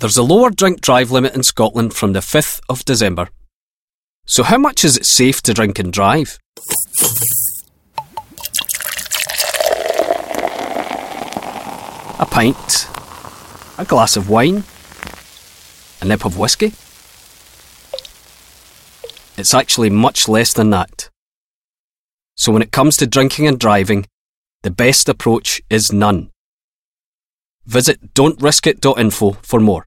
There's a lower drink drive limit in Scotland from the 5th of December. So how much is it safe to drink and drive? A pint, a glass of wine, a nip of whiskey? It's actually much less than that. So when it comes to drinking and driving, the best approach is none. Visit don'triskit.info for more.